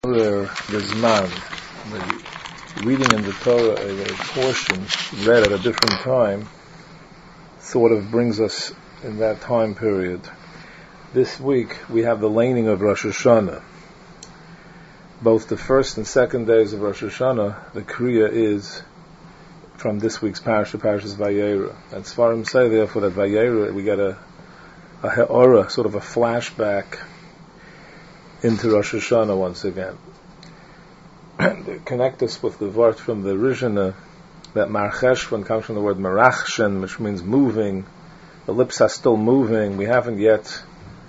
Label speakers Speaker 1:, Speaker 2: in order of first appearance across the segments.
Speaker 1: The reading in the Torah, a portion read at a different time, sort of brings us in that time period. This week we have the laning of Rosh Hashanah. Both the first and second days of Rosh Hashanah, the Kriya is from this week's Parashas Vayera. And Sfarim say therefore that Vayera, we get a He'ora, sort of a flashback into Rosh Hashanah once again. Connect us with the word from the Rishona that Mar Cheshvan comes from the word Marachshen, which means moving. The lips are still moving. We haven't yet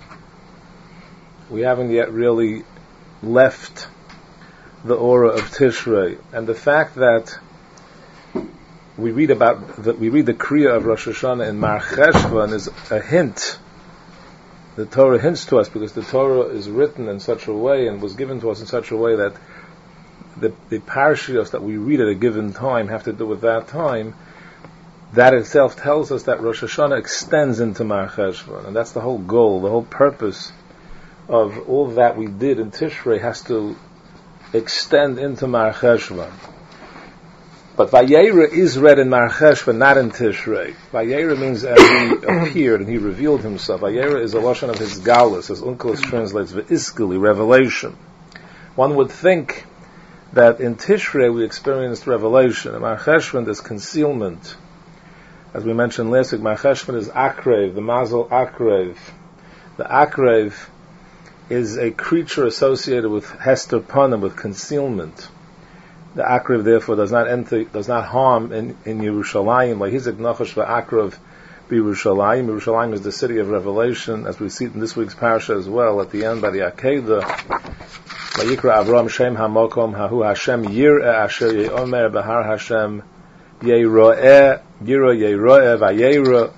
Speaker 1: really left the aura of Tishrei. And the fact that we read the Kriya of Rosh Hashanah in Mar Cheshvan is a hint. The Torah hints to us because the Torah is written in such a way and was given to us in such a way that the parashiyos that we read at a given time have to do with that time. That itself tells us that Rosh Hashanah extends into Mar Cheshvan, and that's the whole goal, the whole purpose of all that we did in Tishrei has to extend into Mar Cheshvan. But Vayera is read in Mar Cheshvan, not in Tishrei. Vayera means as he appeared and he revealed himself. Vayera is a lashon of his galus, as Unkelos translates V'iskeli, revelation. One would think that in Tishrei we experienced revelation. In Mar Cheshvan there's concealment. As we mentioned last week, Mar Cheshvan is Akrev, the Mazel Akrev. The Akrev is a creature associated with Hester Panim, with concealment. The Akrev therefore does not harm in Yerushalayim. Like Hizek Nachash v'Akrev b'Yerushalayim. Yerushalayim is the city of revelation, as we see in this week's parasha as well. At the end, by the Akedah, Vayikra Avram Shem Hamokom Hahu Hashem Yireh Asher Yeomer Bahar Hashem Yeroeh Yira Yeroeh Vayera.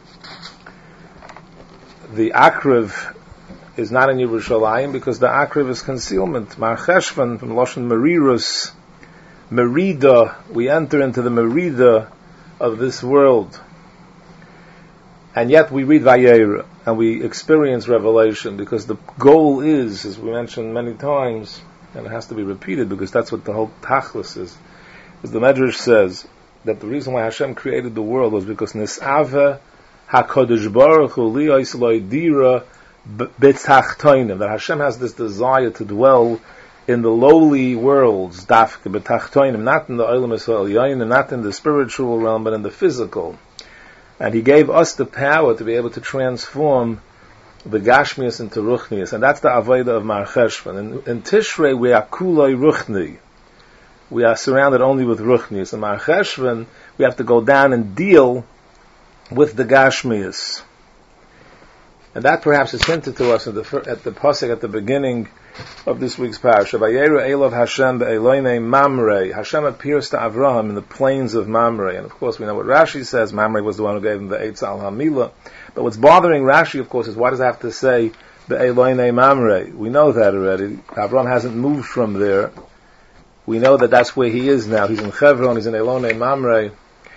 Speaker 1: The Akrev is not in Yerushalayim because the Akrev is concealment. Mar Cheshvan from Lashon Merirus. Merida, we enter into the Merida of this world. And yet we read Vayera, and we experience revelation, because the goal is, as we mentioned many times, and it has to be repeated, because that's what the whole Tachlis is the Medrash says, that the reason why Hashem created the world was because Nis'ave HaKadosh Baruch Hu Li'os Lo'idira B'Tachtoinim, that Hashem has this desire to dwell in the lowly worlds, dafke betachtoinim, not in the olam esra'el, not in the spiritual realm, but in the physical. And He gave us the power to be able to transform the gashmias into ruchnias, and that's the avodah of Mar Cheshvan. In Tishrei we are kuloi ruchni. We are surrounded only with ruchnias. In Mar Cheshvan we have to go down and deal with the gashmias. And that perhaps is hinted to us at the pasuk at the beginning of this week's parasha. Vayera Elov Hashem be'eloinei Mamre. Hashem appears to Avraham in the plains of Mamre. And of course we know what Rashi says. Mamre was the one who gave him the Eitz al Hamila. But what's bothering Rashi, of course, is why does it have to say be'eloinei Mamre? We know that already. Avraham hasn't moved from there. We know that that's where he is now. He's in Chevron, he's in Elonei Mamre.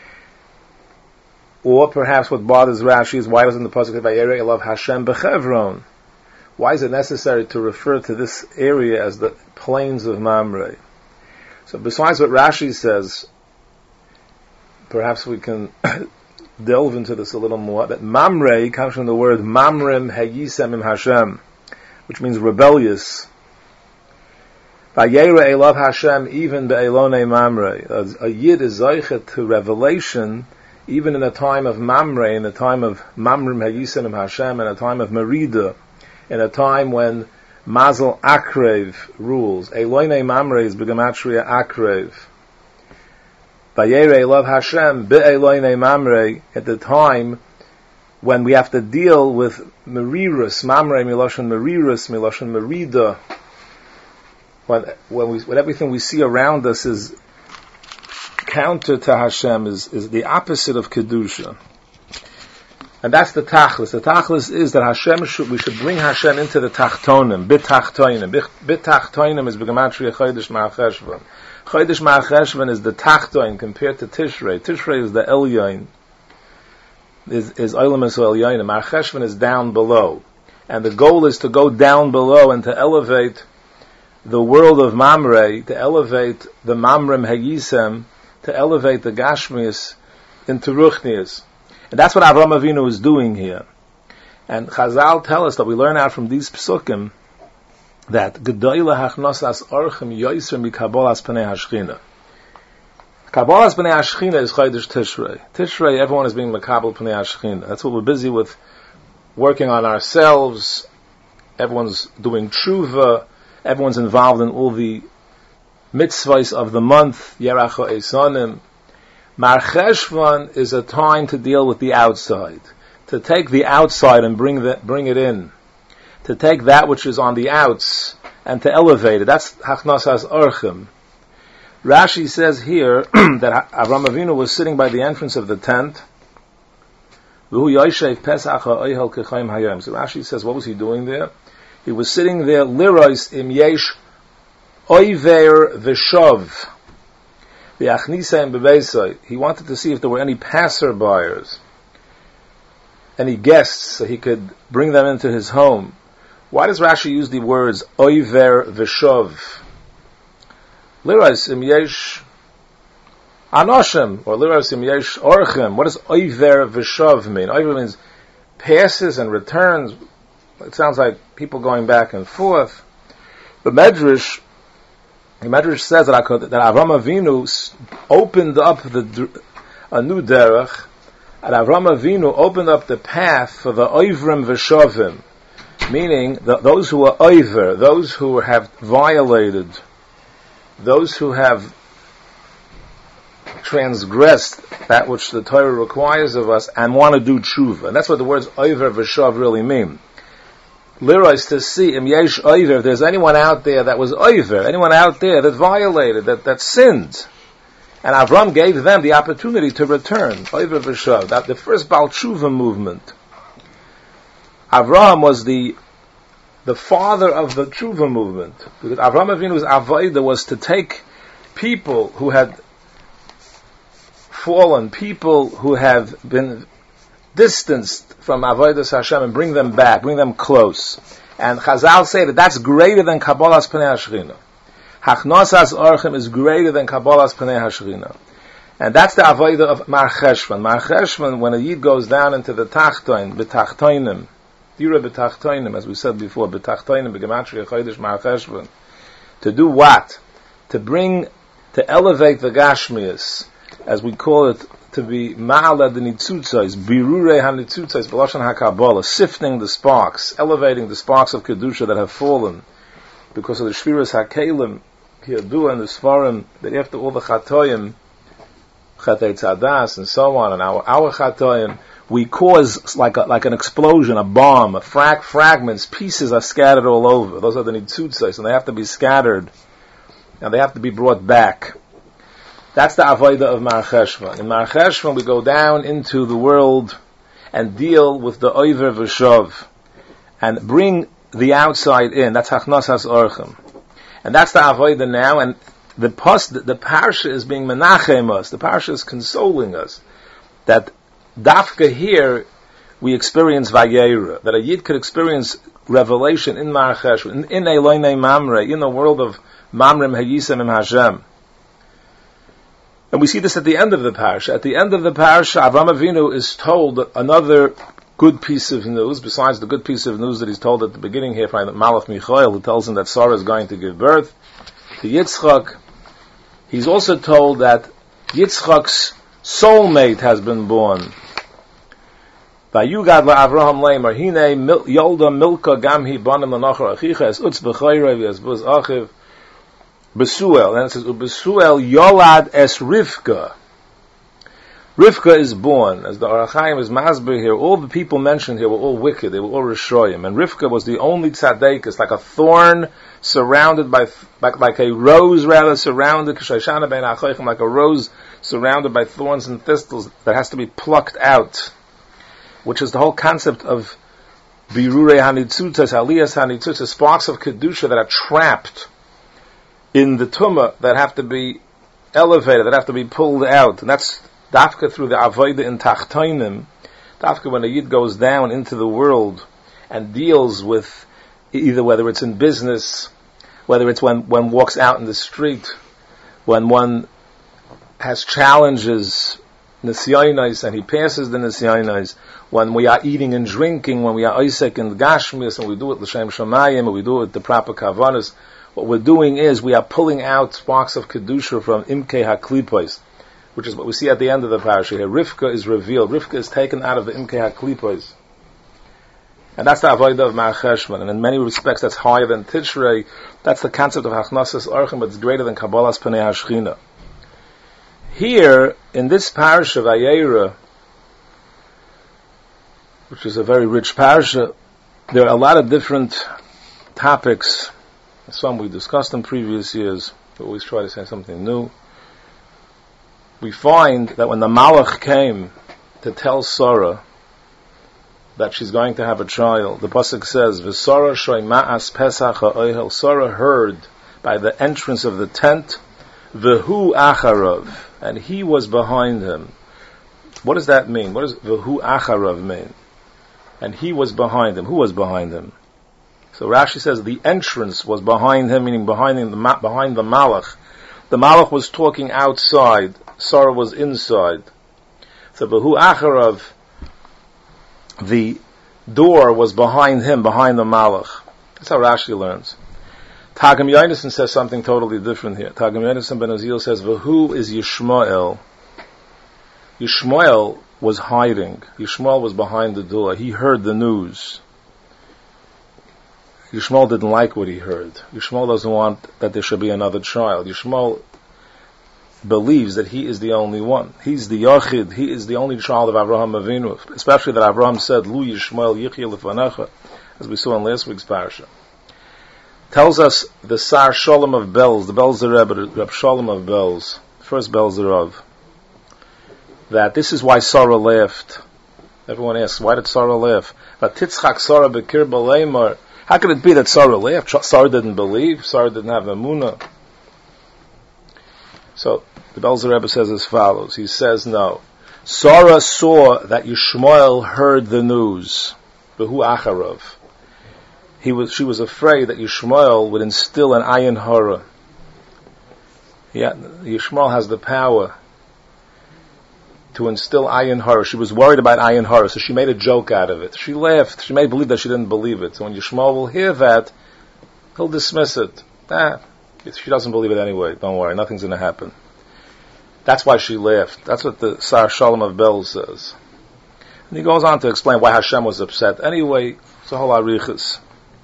Speaker 1: Or perhaps what bothers Rashi is why doesn't the pasuk say Vayera Elov Hashem be'Chevron? Why is it necessary to refer to this area as the plains of Mamre? So besides what Rashi says, perhaps we can delve into this a little more, that Mamre comes from the word Mamrem Hayisem im Hashem, which means rebellious. Vayera Elov Hashem even be'elonei Mamre. A Yid is zoichet to revelation even in a time of Mamre, in a time of Mamrem Hayisem im Hashem, in a time of Merida, in a time when Mazel Akrev rules. Eloinei Mamre is B'gematria Akrev. Vayera Elov Hashem be'eloinei Mamre, at the time when we have to deal with Merirus, Mamre Miloshan Merirus, Miloshan Merida, when everything we see around us is counter to Hashem, is the opposite of Kedusha. And that's the Tachlis. The Tachlis is that we should bring Hashem into the Tachtonim, B'Tachtonim. B'Tachtonim is B'gematria Chodesh Mar Cheshvan. Chodesh Mar Cheshvan is the Tachtoin compared to Tishrei. Tishrei is the Elyon, is Olam Elyon. Mar Cheshvan is down below. And the goal is to go down below and to elevate the world of Mamre, to elevate the Mamrem Hayisem, to elevate the Gashmias into Ruchnias. And that's what Avraham Avinu is doing here. And Chazal tell us that we learn out from these psukim that Gedoyle hachnosas orchem yoyser mikabolas pnei hashchina. Kabbalas pnei hashchina is Chodesh Tishrei. Tishrei, everyone is being makabel pnei hashchina. That's what we're busy with, working on ourselves. Everyone's doing tshuva. Everyone's involved in all the mitzvahs of the month, Yeracha Eisonim. Mar Cheshvan is a time to deal with the outside, to take the outside and bring it in, to take that which is on the outs and to elevate it. That's Hachnosas Orchim. Rashi says here that Avraham Avinu was sitting by the entrance of the tent. So Rashi says, what was he doing there? He was sitting there, lirois im yesh oiver v'shov v'achnisaim bebeisai. He wanted to see if there were any passerbyers, any guests, so he could bring them into his home. Why does Rashi use the words oiver v'shov? Lirois im yesh anoshim, or lirois im yesh orchim. What does oiver v'shov mean? Oiver means passes and returns. It sounds like people going back and forth. The Medrash says that Avraham Avinu opened up a new derech, and Avraham Avinu opened up the path for the oivrim v'shovim, meaning those who are oiver, those who have violated, those who have transgressed that which the Torah requires of us and want to do tshuva. And that's what the words oiver v'shov really mean. Lira is to see im yesh oiver, if there's anyone out there that was oiver, anyone out there that violated, that sinned. And Avram gave them the opportunity to return. Oiver v'shav. That the first Baal Tshuva movement. Avram was the father of the Tshuva movement. Because Avram Avinu's avodah was to take people who had fallen, people who have been distanced from Avodas Hashem, and bring them back, bring them close. And Chazal say that that's greater than Kabbalas Pnei HaShechina. Hachnosas Orchim is greater than Kabbalas Pnei HaShechina. And that's the Avodah of Mar Cheshvan. Mar Cheshvan, when a Yid goes down into the Tachtoin, B'Tachtoinim, Dira B'Tachtoinim, as we said before, B'Tachtoinim, B'Gematria Chodesh Mar Cheshvan, to do what? To elevate the Gashmias, as we call it, to be ma'ala the nitzutzais, birure ha-nitzutzais, b'lashon ha-kabbalah, sifting the sparks, elevating the sparks of Kedusha that have fallen, because of the shviras ha-kelim, Kiyadua and the Sfarim, that after all the chatoyim, chatei tzadas, and so on, and our chatoyim, we cause like an explosion, a bomb, fragments, pieces are scattered all over. Those are the nitzutzais, and they have to be scattered, and they have to be brought back. That's the avodah of Mar Cheshvan. In Mar Cheshvan, we go down into the world and deal with the oiver v'shov and bring the outside in. That's hachnosas orchim, and that's the avodah now. And the parsha is being menachem us. The parsha is consoling us that dafka here we experience vayera, that a yid could experience revelation in Mar Cheshvan, in Eloinei Mamre, in the world of Mamrem Hayisem im Hashem. And we see this at the end of the parsha. At the end of the parsha, Avraham Avinu is told another good piece of news, besides the good piece of news that he's told at the beginning here from Malach Michael, who tells him that Sarah is going to give birth to Yitzchak. He's also told that Yitzchak's soulmate has been born. Vayugad la'Avraham leimer, hine yolda milka gamhi banim l'nachar achicha, es utz b'chayrev, es buz achiv, Besuel, and it says, Besuel Yolad es Rivka. Rivka is born. As the Orach Chaim is masber here, all the people mentioned here were all wicked, they were all Rishoyim. And Rivka was the only tzaddik. It's like a thorn surrounded by, like a rose rather surrounded, like a rose surrounded by thorns and thistles that has to be plucked out. Which is the whole concept of Birurei Hanitzutas, Aliyas Hanitzutas, sparks of Kedusha that are trapped in the tumah, that have to be elevated, that have to be pulled out. And that's dafka through the avodah in tachtoinim, dafka when a yid goes down into the world and deals with either whether it's in business, whether it's when one walks out in the street, when one has challenges, nisyonos, and he passes the nisyonos, when we are eating and drinking, when we are Isaac and Gashmias, and we do it l'shem shamayim, and we do it with the proper kavanas, what we're doing is we are pulling out sparks of kedusha from imkei haklipos, which is what we see at the end of the parasha here. Rivka is revealed. Rivka is taken out of the imkei haklipos. And that's the avodah of Mar Cheshvan. And in many respects, that's higher than Tishrei. That's the concept of Hachnasas Orchim, but it's greater than Kabbalas Pnei HaShechina. Here, in this parasha, Vayera, which is a very rich parasha, there are a lot of different topics. Some we discussed in previous years. We always try to say something new. We find that when the Malach came to tell Sarah that she's going to have a child, the pasuk says, "V'Sarah shoyma'as Pesach ha'ohel." Sarah heard by the entrance of the tent, "V'hu acharav," and he was behind him. What does that mean? What does "V'hu acharav" mean? And he was behind him. Who was behind him? So Rashi says the entrance was behind him, meaning behind the Malach. The Malach was talking outside. Sarah was inside. So "V'hu acharav," the door was behind him, behind the Malach. That's how Rashi learns. Targum Yonason says something totally different here. Targum Yonason ben Azil says, "V'hu is Yishmael." Yishmael was hiding. Yishmael was behind the door. He heard the news. Yishmael didn't like what he heard. Yishmael doesn't want that there should be another child. Yishmael believes that he is the only one. He's the Yachid. He is the only child of Avraham Avinu. Especially that Avraham said, "Lu Yishmael Yichya Lefanecha," as we saw in last week's parasha. Tells us the Sar Shalom of Belz, the Belzer Rebbe, Reb Shalom of Belz, first Belzer of, that this is why Sarah laughed. Everyone asks, why did Sarah laugh? But Titzchak Sarah Bekir Baleimar. How could it be that Sarah laughed? Sarah didn't believe. Sarah didn't have emunah. So the Belzer Rebbe says as follows. He says, no. Sarah saw that Yishmael heard the news. Behu Acharov. She was afraid that Yishmael would instill an ayin hara. Yishmael has the power to instill ayin hara. She was worried about ayin hara, so she made a joke out of it. She laughed. She made believe that she didn't believe it. So when Yishmael will hear that, he'll dismiss it. She doesn't believe it anyway. Don't worry, nothing's going to happen. That's why she laughed. That's what the Sar Shalom of Bel says. And he goes on to explain why Hashem was upset. Anyway, it's a whole arichas.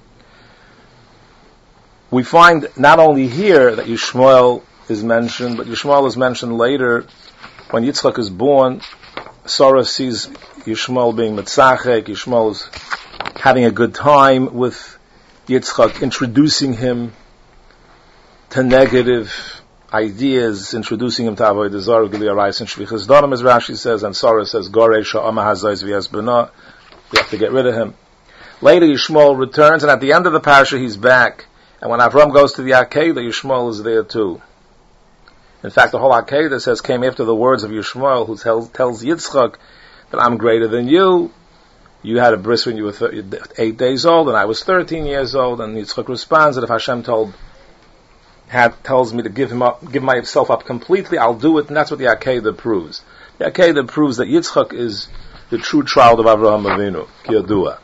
Speaker 1: We find not only here that Yishmael is mentioned, but Yishmael is mentioned later when Yitzchak is born. Sarah sees Yishmael being mitzachek. Yishmael is having a good time with Yitzchak, introducing him to negative ideas, introducing him to Avodah Zarah, Gili Arayis, and Shvichas Donam, as Rashi says, and Sarah says, Gorei Sha'ama Hazayz V'yaz B'na. We have to get rid of him. Later, Yishmael returns, and at the end of the parasha, he's back. And when Avram goes to the Akedah, Yishmael is there too. In fact, the whole Akedah came after the words of Yishmael, who tells Yitzchak that I'm greater than you. You had a bris when you were 8 days old, and I was 13 years old. And Yitzchak responds that if Hashem tells me to give myself up completely, I'll do it. And that's what the Akedah proves. The Akedah proves that Yitzchak is the true child of Avraham Avinu, Kiyadua.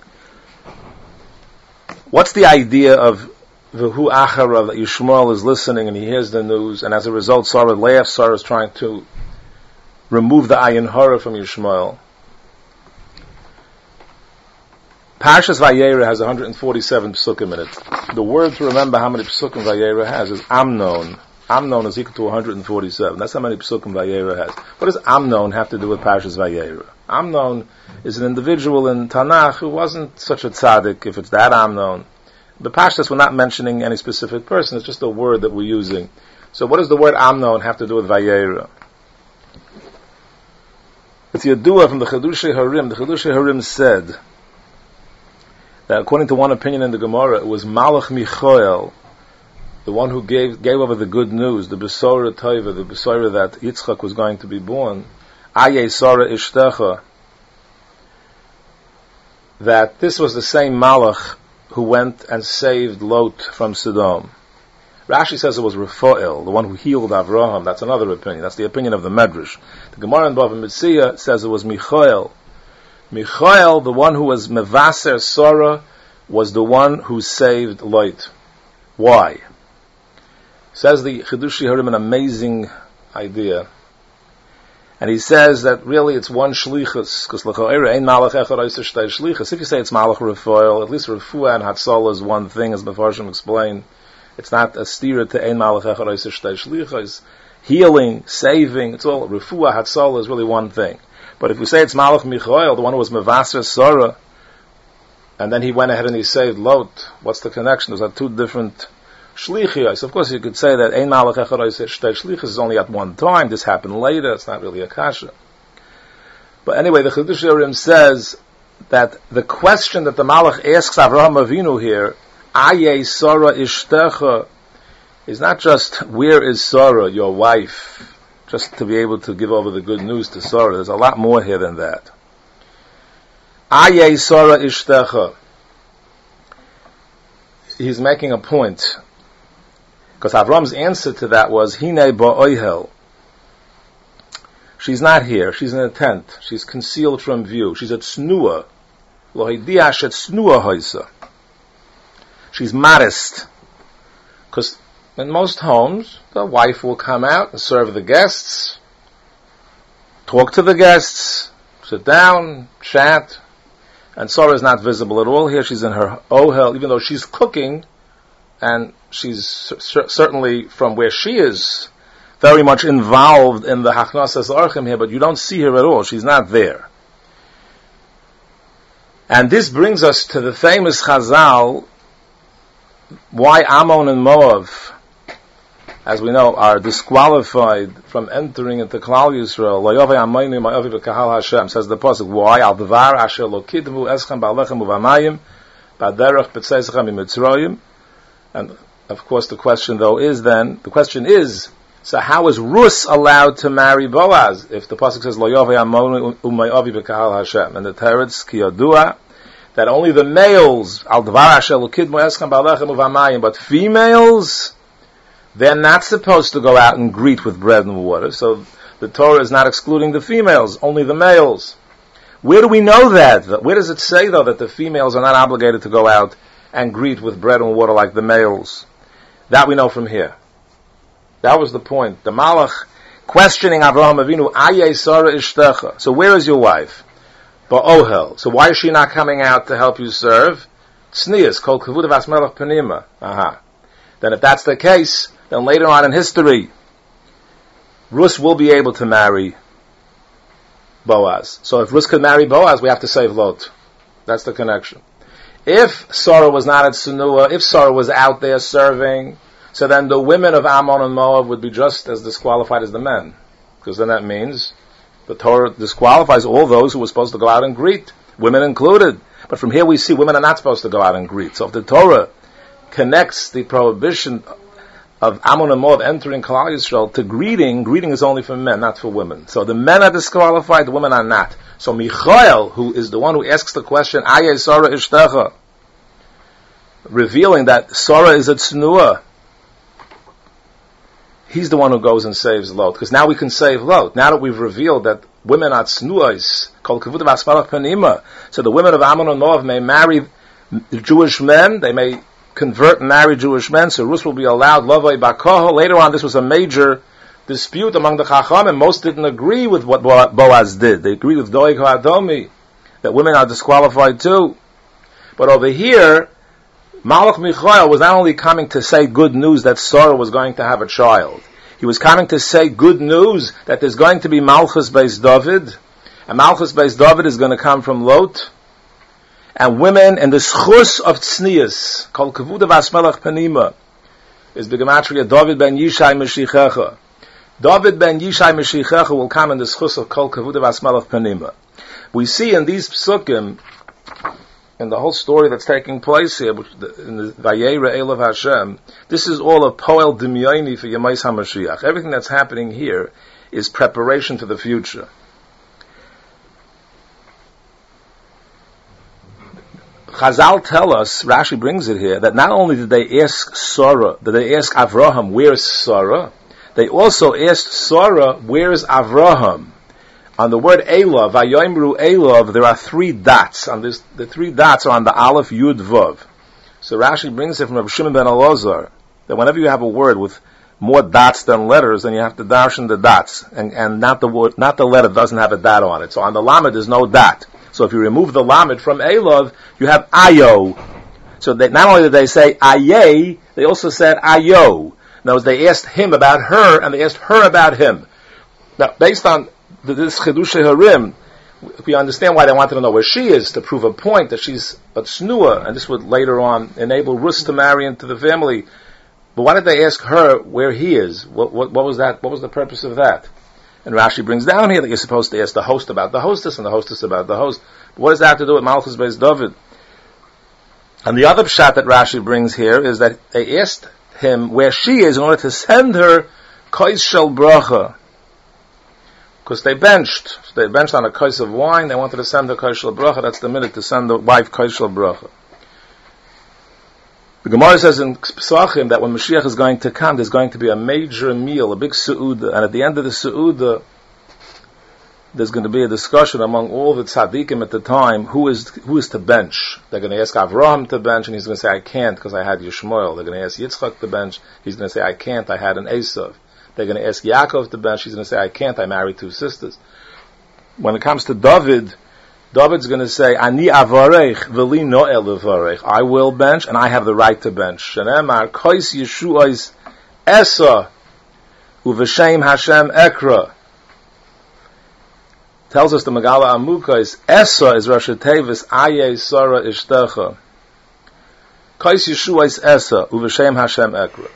Speaker 1: What's the idea of V'hu Acharav, that Yishmael is listening and he hears the news, and as a result Sarah laughs? Sarah is trying to remove the ayin hara from Yishmael. Parshas Vayera has 147 psukim in it. The word to remember how many psukim Vayera has is Amnon. Amnon is equal to 147. That's how many psukim Vayera has. What does Amnon have to do with Parshas Vayera? Amnon is an individual in Tanakh who wasn't such a tzaddik, if it's that Amnon. The Pashtas, we're not mentioning any specific person, it's just a word that we're using. So what does the word Amnon have to do with Vayera? It's Yadua from the Chedushei Harim. The Chedushei Harim said that according to one opinion in the Gemara, it was Malach Michael, the one who gave over the good news, the Besora Taiva, the Besora that Yitzchak was going to be born, Aye Sarah Ishtecha, that this was the same Malach who went and saved Lot from Sodom. Rashi says it was Raphael, the one who healed Avraham. That's another opinion. That's the opinion of the Medrash. The Gemara in Bava Metzia says it was Michael. Michael, the one who was Mevaser Sora, was the one who saved Lot. Why? Says the Chidushi Harim an amazing idea. And he says that really it's one shlichus, because l'cha'era ein malach echad oiser shtei shlichus. If you say it's malach Raphael, at least Refuah and Hatzalah is one thing, as Mefarshim explain. It's not a stira to ein malach echad oiser shtei shlichus. Healing, saving, it's all Refuah, Hatzalah is really one thing. But if we say it's malach Michael, the one who was Mevaser Sora, and then he went ahead and he saved Lot, what's the connection? Those are two different shlichiyos. Of course, you could say that ein malach echad oiser shtei shlichus is only at one time. This happened later. It's not really a kasha. But anyway, the Chidush Harim says that the question that the Malach asks Avraham Avinu here, Aye Sarah Ishtecha, is not just where is Sarah, your wife, just to be able to give over the good news to Sarah. There's a lot more here than that. Aye Sarah Ishtecha. He's making a point. Because Avram's answer to that was, Hine ba'oihel. She's not here. She's in a tent. She's concealed from view. She's at Snua. Lo hidiash at Snua hoisa. She's modest. Because in most homes, the wife will come out and serve the guests, talk to the guests, sit down, chat, and Sarah is not visible at all. Here she's in her ohel, even though she's cooking, and she's certainly from where she is very much involved in the Hachnasas Archim here, but you don't see her at all. She's not there. And this brings us to the famous Chazal, why Ammon and Moab, as we know, are disqualified from entering into Klal Yisrael. Says the pasuk, why? Al devar asher lo kidvu eschem ba'alechem uvamayim ba'derech b'tzeisachem imitzrayim. And of course the question is, so how is Rus allowed to marry Boaz? If the pasuk says, Lo yovei amonu u'mayavi b'kahal Hashem, and the teretz ki yadua, that only the males, al devar asher lo kidvu eschem ba'alechem uvamayim, but females, they're not supposed to go out and greet with bread and water. So the Torah is not excluding the females, only the males. Where do we know that? Where does it say, though, that the females are not obligated to go out and greet with bread and water like the males? That we know from here. That was the point. The Malach questioning Avraham Avinu, Aye Sarah Ishtecha. So where is your wife? Ba'ohel. So why is she not coming out to help you serve? Tznius, kol kavud avas melech panima. Aha. Then if that's the case, then later on in history, Rus will be able to marry Boaz. So if Rus could marry Boaz, we have to save Lot. That's the connection. If Sarah was not at Sunua, if Sarah was out there serving, so then the women of Ammon and Moab would be just as disqualified as the men. Because then that means the Torah disqualifies all those who were supposed to go out and greet, women included. But from here we see women are not supposed to go out and greet. So if the Torah connects the prohibition of Ammon and Moab entering Klal Yisrael to greeting is only for men, not for women. So the men are disqualified, the women are not. So Michael, who is the one who asks the question, Aye Sarah Ishtecha, revealing that Sarah is at Snua, he's the one who goes and saves Lot. Because now we can save Lot. Now that we've revealed that women are Snuas, called Kavud of Asmalach Panima, so the women of Ammon and Moab may marry Jewish men, they may convert and marry Jewish men, so Rus will be allowed Lavai Bakoho. Later on, this was a major dispute among the Chacham, and most didn't agree with what Boaz did. They agreed with Doeg HaAdomi, that women are disqualified too. But over here, Malach Michael was not only coming to say good news that Sarah was going to have a child, he was coming to say good news that there's going to be Malchus Beis David, and Malchus Beis David is going to come from Lot, and women in the schus of tznius, called kavud of asmelach panima, is the gematria David ben Yishai Meshichecha. David ben Yishai Meshichecha will come in the schus of kol kavud of asmelach panima. We see in these psukim, in the whole story that's taking place here, in the Vayera Elav Hashem, this is all a poel dimyoni for Yemais HaMashiach. Everything that's happening here is preparation for the future. Chazal tell us, Rashi brings it here, that not only did they ask Sarah, did they ask Avraham, where's Sarah? They also asked Sarah, where's Avraham? On the word Elov, Vayoimru Elov, there are 3 dots. On this, the 3 dots are on the Aleph Yud Vav. So Rashi brings it from Rabbi Shimon ben Elazar, that whenever you have a word with more dots than letters, then you have to darshan the dots, and not the word, not the letter doesn't have a dot on it. So on the Lamed there's no dot. So if you remove the Lamed from Elov, you have Ayo. So they, not only did they say Aye, they also said Ayo. In other words, they asked him about her, and they asked her about him. Now, based on this Chidushei Harim, we understand why they wanted to know where she is, to prove a point that she's a tznuah, and this would later on enable Rus to marry into the family. But why did they ask her where he is? What was that? What was the purpose of that? And Rashi brings down here that you're supposed to ask the host about the hostess and the hostess about the host. But what does that have to do with Malchus Beis David? And the other pshat that Rashi brings here is that they asked him where she is in order to send her kois shel bracha. Because they benched. So they benched on a kois of wine. They wanted to send her kois shel bracha. That's the minute to send the wife kois shel bracha. The Gemara says in Pesachim that when Mashiach is going to come, there's going to be a major meal, a big su'udah, and at the end of the su'udah, there's going to be a discussion among all the tzaddikim at the time, who is to bench. They're going to ask Avraham to bench, and he's going to say, I can't, because I had Yishmael. They're going to ask Yitzchak to bench, he's going to say, I can't, I had an Esav. They're going to ask Yaakov to bench, he's going to say, I can't, I married 2 sisters. When it comes to David's going to say, Ani avarech v'li no'el levarech. I will bench, and I have the right to bench. Shenemar kois Yeshua's esa uv'shem Hashem ekra. Tells us the Megala Amukos, esa is Rosh Tevis Aye Sarah Ishtecha. Kois Yeshua's esa uv'shem Hashem ekra.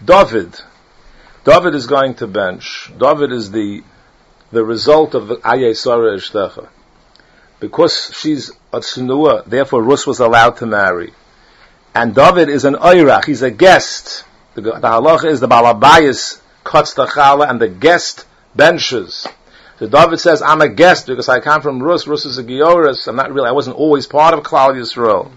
Speaker 1: David is going to bench. David is the result of the Aye Sarah Ishtecha. Because she's a tznuah, therefore Rus was allowed to marry. And David is an oirach, he's a guest. The halacha is the balabayis cuts the challah and the guest benches. So David says, I'm a guest because I come from Rus. Rus is a gioris. I wasn't always part of Klal Yisrael.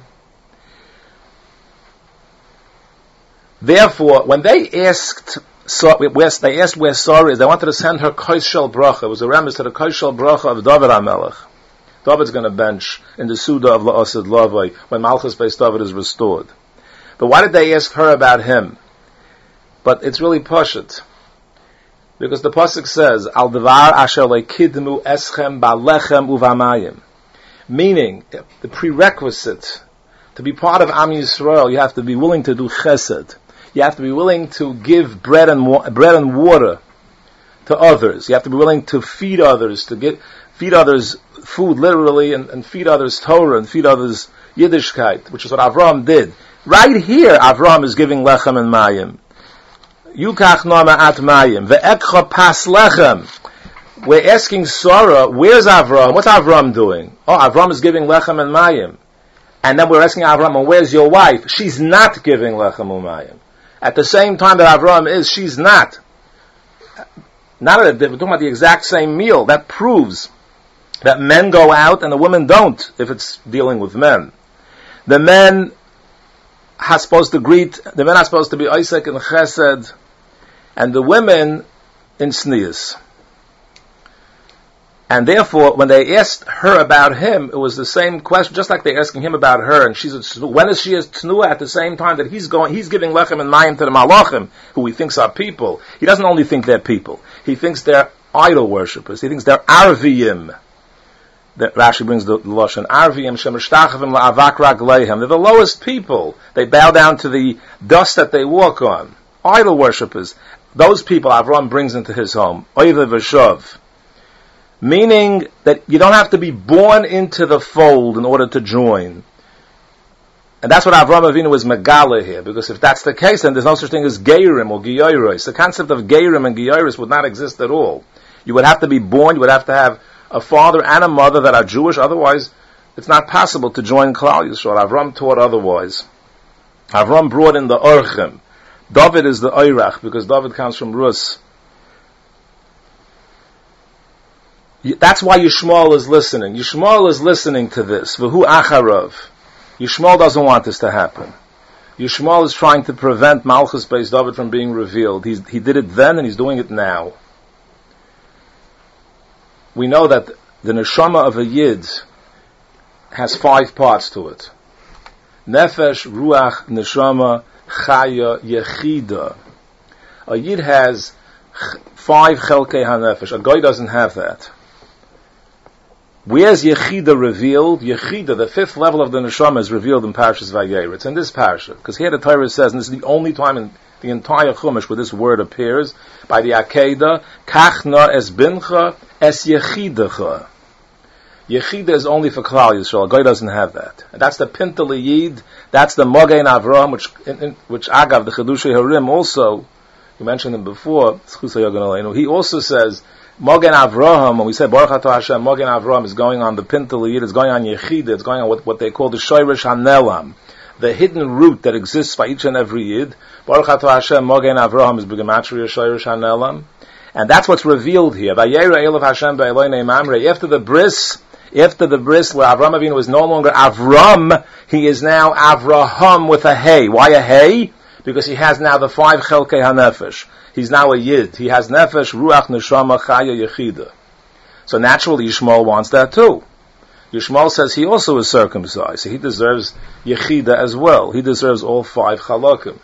Speaker 1: Therefore, when they asked where Sarah is, they wanted to send her kois shel bracha. It was a remiss to the kois shel bracha of David HaMelech. David's going to bench in the Suda of La'asid Lavai when Malchus Beis David is restored. But why did they ask her about him? But it's really Pashut. Because the Pasuk says, Al Devar Asher Lekidmu Eschem Balechem Uvamayim. Meaning, the prerequisite to be part of Am Yisrael, you have to be willing to do chesed. You have to be willing to give bread and water to others. You have to be willing to feed others, feed others food literally, and feed others Torah, and feed others Yiddishkeit, which is what Avraham did. Right here, Avraham is giving lechem and mayim. Yukach nama at mayim. Ve'ekcha pas lechem. We're asking Sarah, where's Avraham? What's Avraham doing? Oh, Avraham is giving lechem and mayim. And then we're asking Avraham, where's your wife? She's not giving lechem and mayim. At the same time that Avraham is, she's not. Not that we're talking about the exact same meal. That proves that men go out and the women don't, if it's dealing with men. The men are supposed to be Isaac and Chesed, and the women in Sneas. And therefore, when they asked her about him, it was the same question, just like they're asking him about her, and she's a tznuah. When is she a tznuah? At the same time that he's giving lechem and mayim to the malachim, who he thinks are people. He doesn't only think they're people. He thinks they're idol worshippers. He thinks they're arviyim. That Rashi brings the lashon arviyim shemishtachavim la'avak ragleihem. They're the lowest people. They bow down to the dust that they walk on. Idol worshippers. Those people Avram brings into his home. Oive v'shav. Meaning that you don't have to be born into the fold in order to join. And that's what Avraham Avinu was megala here, because if that's the case, then there's no such thing as geirim or giyoros. The concept of geirim and giyoros would not exist at all. You would have to be born, you would have to have a father and a mother that are Jewish, otherwise it's not possible to join Klal Yisrael. Avram taught otherwise. Avram brought in the Orchim. David is the Oirach, because David comes from Rus. That's why Yishmael is listening. Yishmael is listening to this. V'hu acharav. Yishmael doesn't want this to happen. Yishmael is trying to prevent Malchus Beis David from being revealed. He did it then and he's doing it now. We know that the neshama of a Yid has 5 parts to it. Nefesh, Ruach, Neshama, Chaya, Yechida. A Yid has 5 Chelkei HaNefesh. A guy doesn't have that. Where's Yechida revealed? Yechida, the 5th level of the Neshama, is revealed in Parshas Vayera. It's in this Parsha. Because here the Torah says, and this is the only time in the entire Chumash where this word appears, by the Akedah, Kachna es bincha es Yechidacha. Yechida is only for Klal Yisrael. A guy doesn't have that. And that's the Pinta L'Yid, that's the Mogen Avraham, which Agav, the Chedushay Harim, also, you mentioned him before, he also says, Mogen Avraham, when we say Baruch Atah Hashem, Mogen Avraham is going on the Pinta L'Yid, it's going on Yechida, it's going on what they call the Shoyrish HaNelam, the hidden root that exists by each and every Yid. Baruch Atah Hashem, Mogen Avraham is B'gematria Shoyrish HaNelam, and that's what's revealed here. Vayera Elav Hashem Be'elonei Mamre, after the bris, where Avram Avinu is no longer Avram, he is now Avraham with a hey. Why a hey? Because he has now the 5 Chelkei HaNefesh. He's now a Yid. He has Nefesh, Ruach, Neshama, Chaya, Yechida. So naturally Yishmael wants that too. Yishmael says he also is circumcised, so he deserves Yechida as well. He deserves all 5 Chalakim.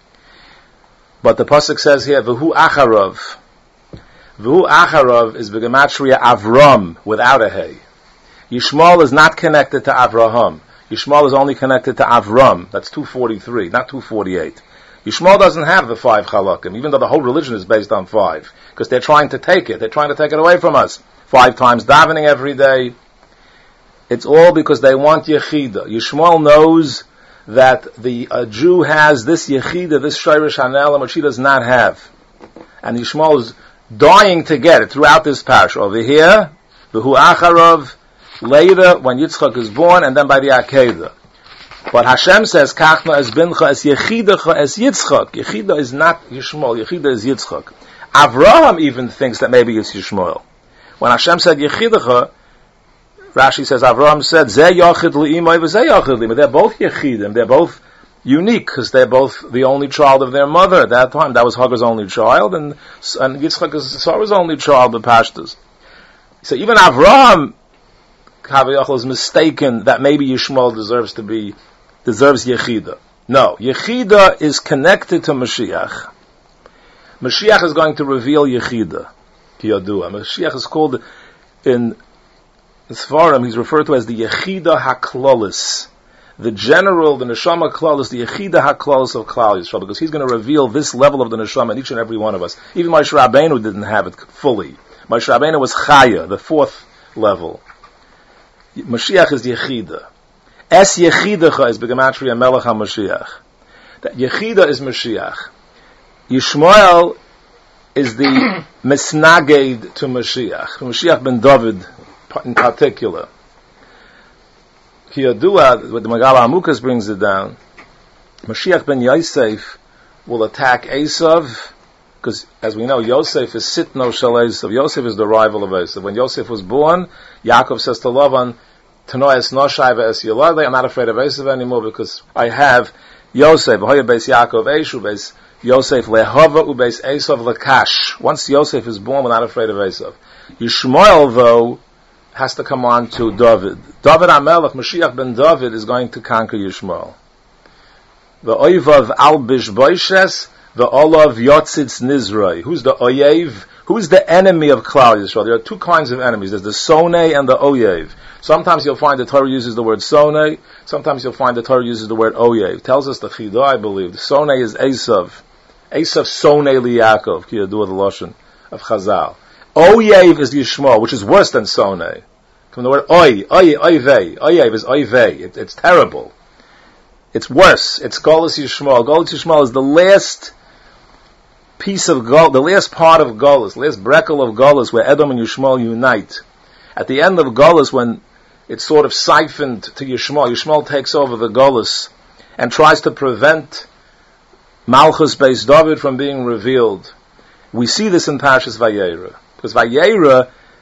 Speaker 1: But the Pasuk says here, V'hu Acharav. V'hu Acharav is B'gematria Avram, without a hey. Yishmael is not connected to Avraham. Yishmael is only connected to Avram. That's 243, not 248. Yishmael doesn't have the 5 Chalakim, even though the whole religion is based on 5. Because they're trying to take it. They're trying to take it away from us. 5 times davening every day. It's all because they want Yechida. Yishmael knows that the Jew has this Yechida, this Shayrish Hanelam, which he does not have. And Yishmael is dying to get it throughout this parish. Over here, V'hu Acharav, later, when Yitzchak is born, and then by the Akedah. But Hashem says, Kachna es bincha es Yechidacha es Yitzchak. Yechida is not Yishmael, Yechida is Yitzchak. Avraham even thinks that maybe it's Yishmael. When Hashem said Yechidacha, Rashi says, Avraham said, Zeh Yachid L'imay v'Zeh Yachid L'imay. They're both Yechidim, they're both unique, because they're both the only child of their mother at that time. That was Hagar's only child, and Yitzchak is Sarah's only child, the Pashtas. So even Avraham Kaviyachal is mistaken that maybe Yishmael deserves Yechida. No, Yechida is connected to Mashiach. Mashiach is going to reveal Yechida. Kiyadua. Mashiach is called in Sfarim, he's referred to as the Yechida HaKlolis. The general, the Neshama Klolis, the Yechida HaKlolis of Klal Yisrael, because he's going to reveal this level of the Neshama in each and every one of us. Even Moshe Rabbeinu didn't have it fully. Moshe Rabbeinu was Chaya, the 4th level. Mashiach is Yechida. Es Yechidacha is B'gematria Melech HaMashiach. That Yechida is Mashiach. Yishmael is the Misnaged to Mashiach. Mashiach ben David in particular. Kiyadua, what the Megala Amukas brings it down, Mashiach ben Yosef will attack Esav, because as we know, Yosef is Sitno Shel Esav. Yosef is the rival of Esav. When Yosef was born, Yaakov says to Lavan, Tano es noshai ve'es yolade, I'm not afraid of Esav anymore because I have Yosef. V'hoya beis Yaakov Eshu, beis Yosef lehava, ubeis Esav lekash. Once Yosef is born, we're not afraid of Esav. Yishmael, though, has to come on to David. David HaMelech, Mashiach ben David, is going to conquer Yishmael. The Oivav Albish Boishes, the Olav Yotzitz Nizrai. Who's the Oyev? Who's the enemy of Klal Yisrael? There are 2 kinds of enemies. There's the Sonei and the Oyev. Sometimes you'll find the Torah uses the word Sonei. Sometimes you'll find the Torah uses the word Oyev. Tells us the Chidah, I believe. The Sonei is Esav. Esav Sonei Liyakov. Ki yadu the Lashon of Chazal. Oyev is Yishmael, which is worse than Sonei. From the word Oyvei. Oyev is Oyvei. It's terrible. It's worse. It's Golus Yishmael. Golus Yishmael is the last piece of Golus, the last part of Golus, the last brekel of Golus, where Edom and Yishmael unite. At the end of Golus, when it's sort of siphoned to Yishmael, Yishmael takes over the Golus and tries to prevent Malchus Beis David from being revealed. We see this in Parshas Vayera. Because Vayera,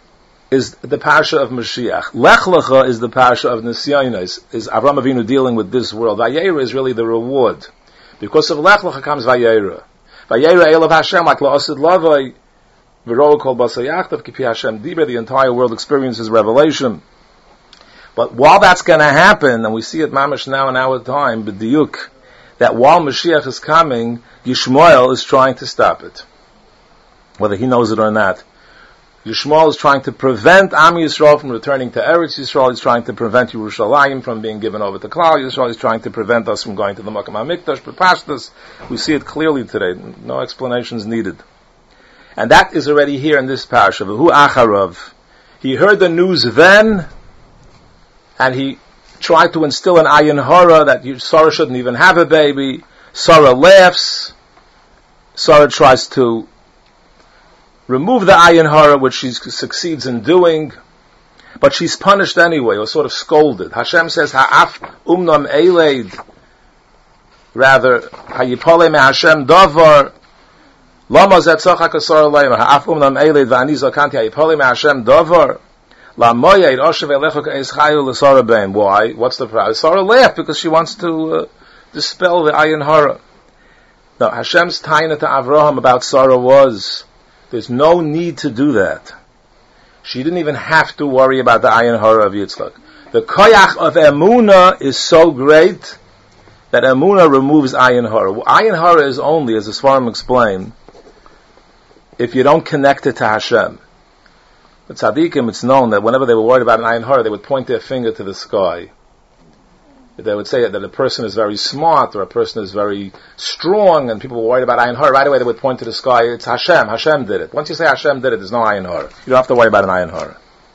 Speaker 1: is the parasha of Mashiach. Lech Lecha is the parasha of Nisyonos, is Avraham Avinu dealing with this world. Vayera is really the reward. Because of Lech Lecha comes Vayera. Vayera Elav Hashem, like La'asid Lavai, V'roa Kol Basayachtav, Kipi Hashem Dibra, the entire world experiences revelation. But while that's going to happen, and we see it mamash now in our time, b'diyuk, that while Mashiach is coming, Yishmael is trying to stop it. Whether he knows it or not. Yishmael is trying to prevent Am Yisrael from returning to Eretz Yisrael. He's trying to prevent Yerushalayim from being given over to Klal Yisrael. He's trying to prevent us from going to the Makam HaMikdash, B'Pashtus. We see it clearly today. No explanations needed. And that is already here in this parasha. V'hu acharav. He heard the news then, and he tried to instill an ayin hara that Sarah shouldn't even have a baby. Sarah laughs. Sarah tries to remove the ayin hara, which she succeeds in doing, but she's punished anyway, or sort of scolded. Hashem says, Ha'af umnam eleid, rather, Ha'yipole me Hashem davar, Lama zetzachak asar leima, Ha'af umnam eleid, Va'ani zakanti, Ha'yipole me Hashem davar, La'moyed, Oshev elecho ka'ez chayu l'sara bein. Why? What's the problem? Sarah laughed because she wants to dispel the ayin hara. Now, Hashem's taina to Avraham about Sarah was, there's no need to do that. She didn't even have to worry about the ayin hara of Yitzchak. The koyach of Emunah is so great that Emunah removes ayin hara. Ayin hara is only, as the Sfarim explain, if you don't connect it to Hashem. The tzaddikim, it's known that whenever they were worried about an ayin hara, they would point their finger to the sky. They would say that a person is very smart or a person is very strong, and people were worried about ayin hara. Right away they would point to the sky. It's Hashem. Hashem did it. Once you say Hashem did it, there's no ayin hara. You don't have to worry about an ayin hara.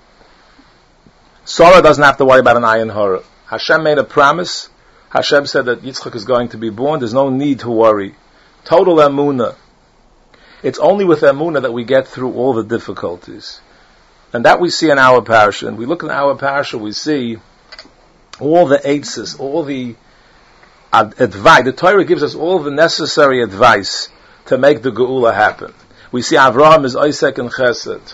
Speaker 1: Sarah doesn't have to worry about an ayin hara. Hashem made a promise. Hashem said that Yitzchak is going to be born. There's no need to worry. Total emunah. It's only with emunah that we get through all the difficulties. And that we see in our parasha. And we look in our parasha, we see all the eitzes, all the advice. The Torah gives us all the necessary advice to make the geula happen. We see Avraham is Isaac and Chesed.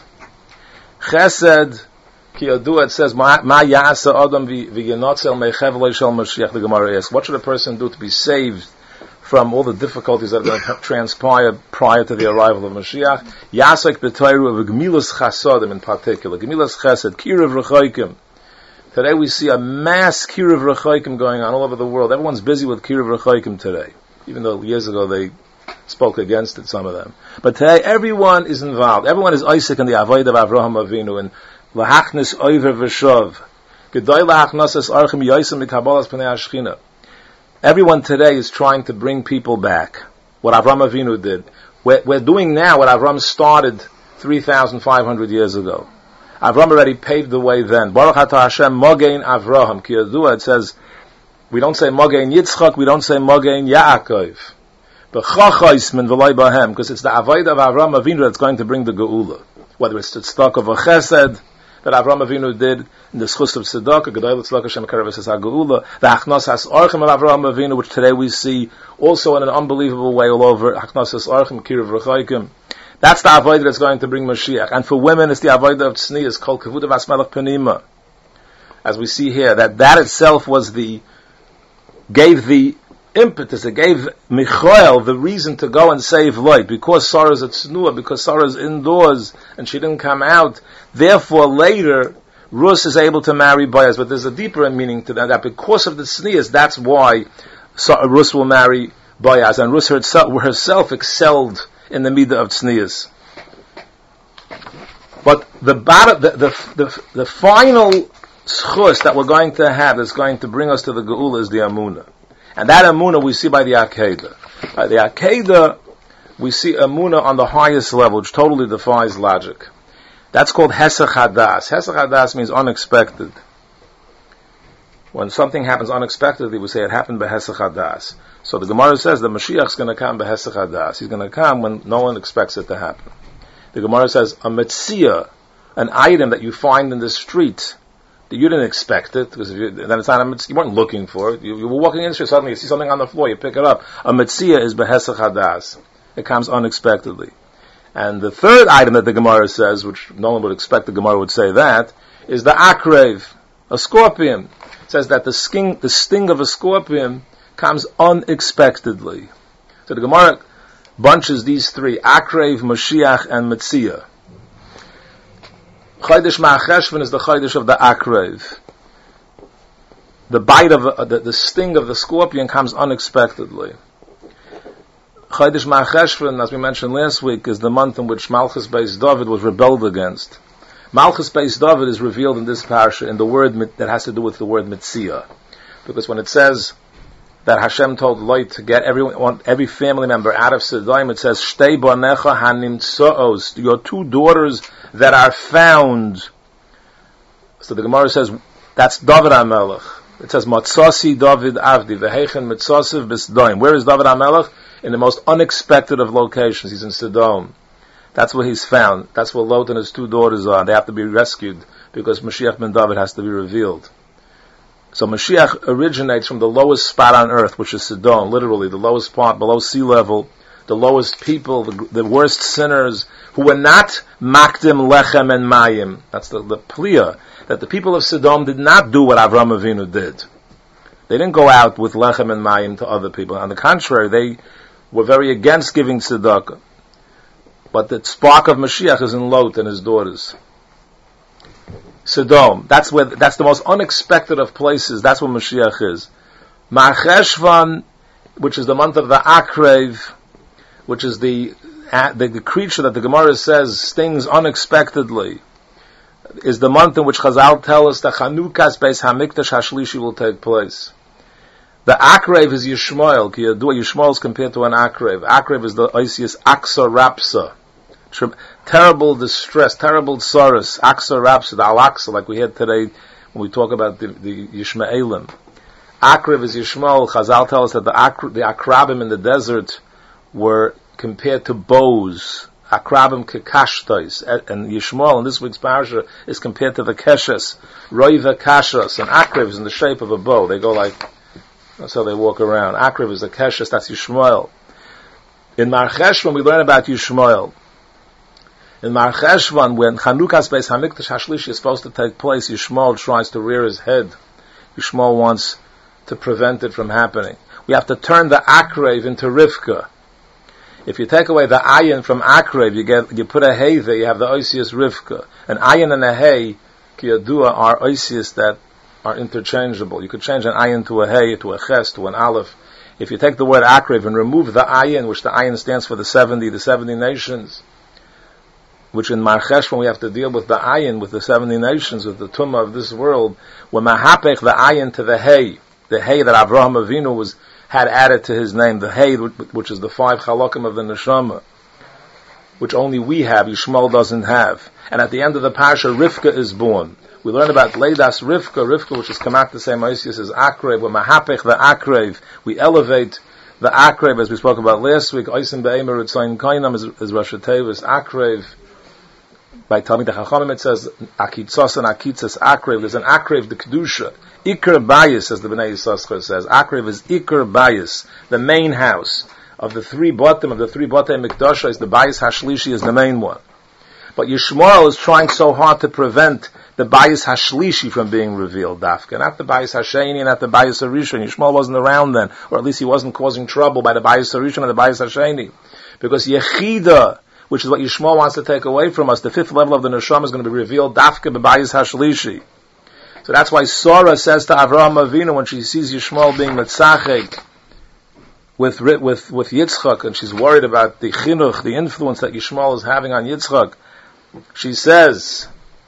Speaker 1: Chesed, ki yadu, it says, Ma ya'asa adam v'yenotzel mechev leishal Mashiach. The Gemara asks, what should a person do to be saved from all the difficulties that are going to transpire prior to the arrival of Mashiach? Yasek b'Torah of Gemilas Chasadim in particular. Gemilas Chesed, Kiruv Rechoikim. Today we see a mass Kiruv Rechoikim going on all over the world. Everyone's busy with Kiruv Rechoikim today. Even though years ago they spoke against it, some of them. But today everyone is involved. Everyone is Isaac in the Avodah of Avraham Avinu and Lahachnis Oiver V'Shov. Gedoi Lahachnas Archim Yosim Mikabalas Pnei Ashchina. Everyone today is trying to bring people back. What Avraham Avinu did. We're doing now what Avraham started 3,500 years ago. Avraham already paved the way then. Baruch atah Hashem Mogein Avraham. Ki yadua, it says, we don't say Mogein Yitzchak, we don't say Mogein Yaakov. B'chachos min v'loi bahem, because it's the Avodah of Avraham Avinu that's going to bring the Geula. Whether it's the tzedakah of a chesed that Avraham Avinu did, in the schus of tzedakah, Gedol tzedakah Shem Karev Esas HaGeula, the Achnos Has Orchim of Avraham Avinu, which today we see also in an unbelievable way all over, Achnos Has Orchim, Kiruv Rechoikim. That's the avodah that's going to bring Mashiach. And for women, it's the avodah of tznius, called Kavud Vasmelech Penima. As we see here, that itself gave the impetus, it gave Michael the reason to go and save Lot. Because Sarah's at Tznuah, because Sarah's indoors, and she didn't come out. Therefore, later, Rus is able to marry Boaz. But there's a deeper meaning to that because of the tznius, that's why Rus will marry Boaz. And Rus herself excelled in the midah of tznius. But the final schus that we're going to have that's going to bring us to the geula is the amunah. And that amunah we see by the Akedah. By the Akedah, we see amunah on the highest level, which totally defies logic. That's called Hesach Hadas. Hesach Hadas means unexpected. When something happens unexpectedly, we say it happened by Hesach Hadas. So the Gemara says the Mashiach is going to come by Hesach Hadas. He's going to come when no one expects it to happen. The Gemara says a metzia, an item that you find in the street, that you didn't expect it, because then it's not a metzia, you weren't looking for it. You were walking in the street, suddenly you see something on the floor, you pick it up. A metzia is by Hesach Hadas. It comes unexpectedly. And the third item that the Gemara says, which no one would expect the Gemara would say that, is the akrev, a scorpion. It says that the sting of a scorpion comes unexpectedly. So the Gemara bunches these three, akrev, Mashiach, and Metzia. Chodesh Ma'acheshvan is the Chodesh of the akrev. The bite of the sting of the scorpion comes unexpectedly. Chodesh Ma'acheshvan, as we mentioned last week, is the month in which Malchus Beis David was rebelled against. Malchus Beis David is revealed in this parasha in the word that has to do with the word Metzia. Because when it says that Hashem told Lot to get every family member out of Sodom, it says, Shtei banecha hanimtsoos, your two daughters that are found. So the Gemara says, that's David HaMelech. It says, Matzasi David Avdi, Vehechen Mitzosiv Bisdoim. Where is David HaMelech? In the most unexpected of locations. He's in Sodom. That's where he's found. That's where Lot and his two daughters are. They have to be rescued because Mashiach ben David has to be revealed. So Mashiach originates from the lowest spot on earth, which is Sodom, literally the lowest part, below sea level, the lowest people, the worst sinners, who were not Makdim, Lechem, and Mayim. That's the plea, that the people of Sodom did not do what Avraham Avinu did. They didn't go out with Lechem and Mayim to other people. On the contrary, they were very against giving tzedakah. But the spark of Mashiach is in Lot and his daughters. Sodom, that's the most unexpected of places. That's where Mashiach is. Ma'acheshvan, which is the month of the Akrev, which is the creature that the Gemara says stings unexpectedly, is the month in which Chazal tell us that Chanukas Beis Hamikdash Hashlishi will take place. The Akrev is Yishmael. Yishmael is compared to an Akrev. Akrev is the Oisius Aksa Rapsa. Terrible distress, terrible sorrows, Aksa Rapsa, the Al-Aqsa, like we had today when we talk about the Yishmaelim. Akrev is Yishmael. Chazal tell us that the Akrabim in the desert were compared to bows. Akrabim kekashtais. And Yishmael in this week's parasha is compared to the Keshes. Roiva Kashas. And Akrev is in the shape of a bow. They go like, that's how they walk around. Akrev is a Keshes, that's Yishmael. In Marcheshvan we learn about Yishmael. In Marcheshvan, when Chanukas Beis Hamikdash Hashlishi is supposed to take place, Yishmael tries to rear his head. Yishmael wants to prevent it from happening. We have to turn the Akrev into Rivka. If you take away the ayin from Akrev, you put a hey there, you have the oisius Rivka. An ayin and a hey, kiyadua, are oisius that are interchangeable. You could change an ayin to a hey, to a ches, to an aleph. If you take the word Akrev and remove the ayin, which the ayin stands for the 70 nations, which in Marcheshvan we have to deal with the ayin, with the 70 nations, with the tumah of this world, when mahapech the ayin to the hey that Avraham Avinu had added to his name, the hey, which is the 5 chalakim of the neshama, which only we have, Yishmael doesn't have. And at the end of the parasha, Rivka is born. We learn about Leidas Rivka, which is kamak the same oisius as Akrev, when mahapech the Akrev, we elevate the Akrev, as we spoke about last week, Oisim be'emer utzayin kainam is Rosh Tevis, Akrev. By Talmid HaChachamim it says, Akitzos and Akitzas Akrev. There's an Akrev, the Kedusha. Iker Bayis, as the Bnei Yissaschar says. Akrev is Iker Bayis, the main house. Of the three Batei Mikdasha, is the Bayis Hashlishi is the main one. But Yishmael is trying so hard to prevent the Bayis Hashlishi from being revealed, Dafka. Not the Bayis Hasheni, not the Bayis Harishon. Yishmael wasn't around then, or at least he wasn't causing trouble by the Bayis Harishon and the Bayis Hasheni. Because Yechida, which is what Yishmael wants to take away from us, the 5th level of the Neshama is going to be revealed, Dafka b'bayis hashlishi. So that's why Sarah says to Avraham Avinu when she sees Yishmael being metzachek with Yitzchak, and she's worried about the chinuch, the influence that Yishmael is having on Yitzchak, she says,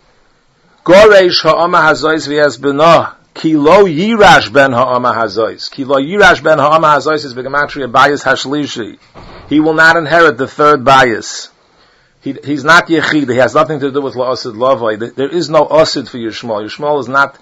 Speaker 1: Goreish ha'ama hazois v'yes benah, ki lo yirash ben ha'ama hazois. Ki lo yirash ben ha'ama hazois is b'gematria bayis hashlishi. He will not inherit the third bias. He's not Yechid. He has nothing to do with La'asid Lavai. There is no Asid for Yishmael. Yishmael is not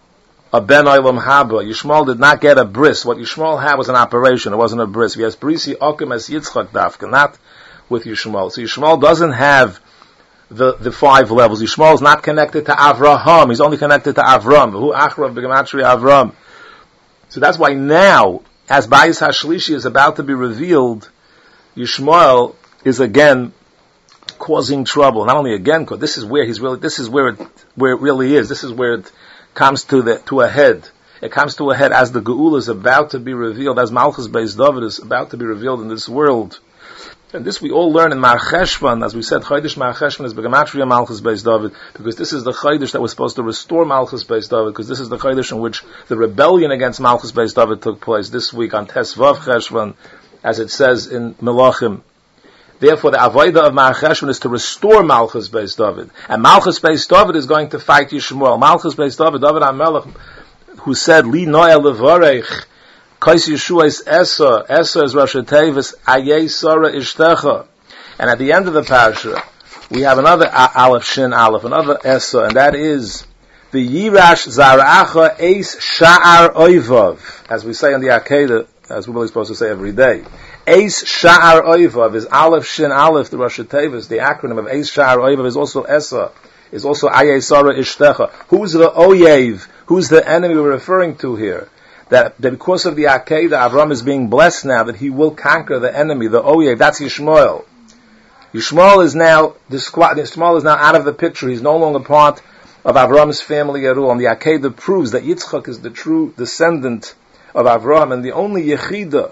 Speaker 1: a Ben Olam Haba. Yishmael did not get a bris. What Yishmael had was an operation. It wasn't a bris. He has brisi okim as Yitzchak Dafka, not with Yishmael. So Yishmael doesn't have the 5 levels. Yishmael is not connected to Avraham. He's only connected to Avram. Who Achrav b'gematria Avram. So that's why now, as Bayis Hashlishi is about to be revealed, Yishmael is again causing trouble. Not only again, because this is where it really is. This is where it comes to a head. It comes to a head as the Geula is about to be revealed, as Malchus Beis David is about to be revealed in this world. And this we all learn in Mar Cheshvan, as we said, Chodesh Mar Cheshvan is Begematria Malchus Beis David, because this is the Chodesh that was supposed to restore Malchus Beis David, because this is the Chodesh in which the rebellion against Malchus Beis David took place this week on Tesvav Cheshvan, as it says in Melachim. Therefore, the Avodah of Mar Cheshvan is to restore Malchus Beis David. And Malchus Beis David is going to fight Yishmael. Malchus Beis David, David HaMelech, who said, Li Noel Levarech, Kais Yeshua is Esa is Rosh Tevis, Ayei Sora Ishtecha. And at the end of the parasha, we have another Aleph Shin Aleph, another Esa, and that is the Yirash Zaracha Eis Sha'ar Oivav, as we say in the Akedah, as we're really supposed to say every day. Eis Sha'ar Oivav is Aleph Shin Aleph, the Rosh Tevis, the acronym of Eis Sha'ar Oivav is also Esa, is also Ayei Sora Ishtecha. Who's the Oyev? Who's the enemy we're referring to here? That because of the Akedah, Avram is being blessed now that he will conquer the enemy, the Oyev. That's Yishmael. Yishmael is now out of the picture. He's no longer part of Avram's family at all. And the Akedah proves that Yitzchak is the true descendant of Avram and the only Yechidah.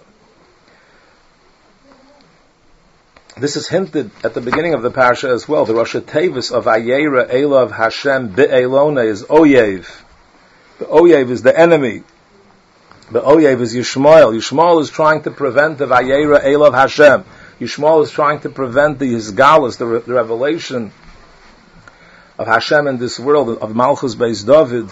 Speaker 1: This is hinted at the beginning of the parasha as well. The Rosh Tevis of Ayera Elav Hashem Be'elona is Oyev. The Oyev is the enemy. The Oyev is Yishmael. Yishmael is trying to prevent the Vayera Elav Hashem. Yishmael is trying to prevent the Yisgalus, the revelation of Hashem in this world, of Malchus Beis David.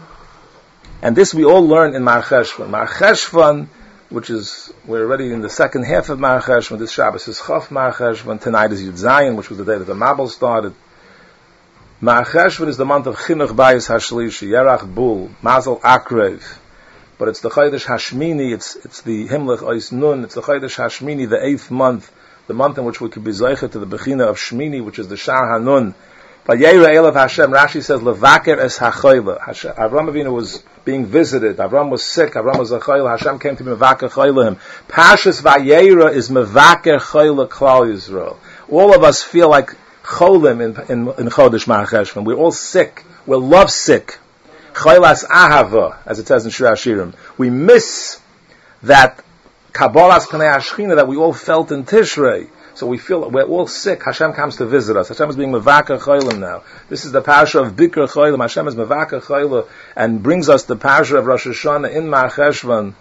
Speaker 1: And this we all learn in Mar Cheshvan. Mar Cheshvan, which is, we're already in the second half of Mar Cheshvan. This Shabbos is Chaf Mar Cheshvan. Tonight is Yud Zayin, which was the day that the Mabel started. Mar Cheshvan is the month of Chinuch Bayis Hashlishi, Yerach Bul, Mazel Akrev. But it's the Chodesh Hashmini, it's the Himlech Ois Nun, it's the Chodesh Hashmini, the 8th month, the month in which we could be Zeicha to the Bechina of Shmini, which is the Shah HaNun. Vayera Elav Hashem, Rashi says, Levaker es HaChoyle. Avram Avinu was being visited, Avram was sick, Avram was a Choyle, Hashem came to be Mevaker Choyle him. Pashas Vayera is Mevaker Choyle Klal Yisrael. All of us feel like Cholim in Chodesh Mar Cheshvan. We're all sick, we're love sick. Chaylas Ahava, as it says in Shir Hashirim. We miss that Kabbalas Pnei Ashchina that we all felt in Tishrei. So we feel we're all sick. Hashem comes to visit us. Hashem is being Mevaka Chaylim now. This is the parasha of Bikr Chaylim. Hashem is Mevaka Chaylim and brings us the parasha of Rosh Hashanah in Mar Cheshvan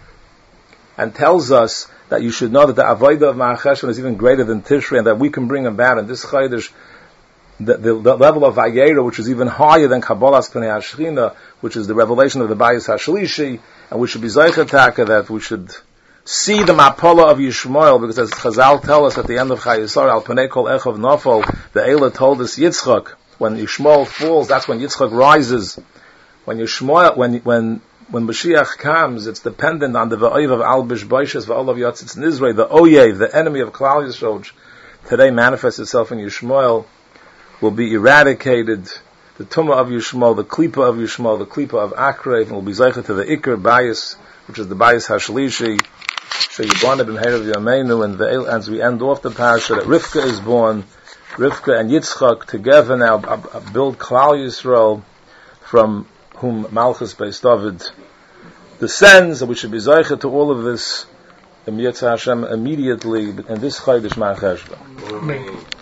Speaker 1: and tells us that you should know that the Avodah of Mar Cheshvan is even greater than Tishrei and that we can bring about in this Chodesh the level of Vayera, which is even higher than Kabbalas Pnei Ashchina, which is the revelation of the Bayis Hashlishi, and we should be Zeicha Taka, that we should see the Mapala of Yishmael, because as Chazal tell us at the end of Chayesar, Al Panei Kol Echav Nofal, the Eila told us Yitzchak, when Yishmael falls, that's when Yitzchak rises. When Yishmael, when Mashiach comes, it's dependent on the Va'oiv of Al Bishbaishas Va'olav Yatzitz Nizrei, the Oyev, the enemy of Klal Yisrael, which today manifests itself in Yishmael, will be eradicated. The Tumah of Yishmael, the Klipa of Yishmael, the Klipa of Akrev, and will be Zeicha to the Iker Bayis, which is the Bayis Hashlishi. Sheyibana b'mheirav Yameinu, and as we end off the parasha, that Rivka is born. Rivka and Yitzchak together now build Klal Yisrael, from whom Malchus Beis David descends, and we should be Zeicha to all of this, Hashem, immediately, in this Chodesh Mar Cheshvan.